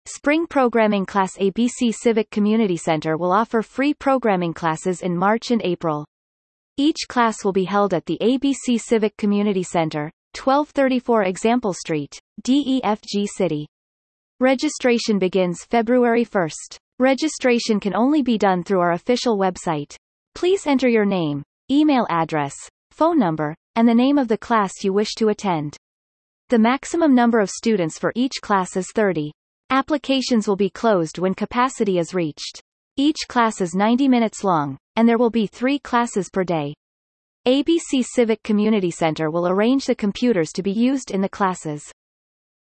Spring Programming Class ABC Civic Community Center will offer free programming classes in March and April. Each class will be held at the ABC Civic Community Center, 1234 Example Street, DEFG City. Registration begins February 1st. Registration can only be done through our official website. Please enter your name, email address, phone number, and the name of the class you wish to attend. The maximum number of students for each class is 30. Applications will be closed when capacity is reached. Each class is 90 minutes long, and there will be 3 classes per day. ABC Civic Community Center will arrange the computers to be used in the classes.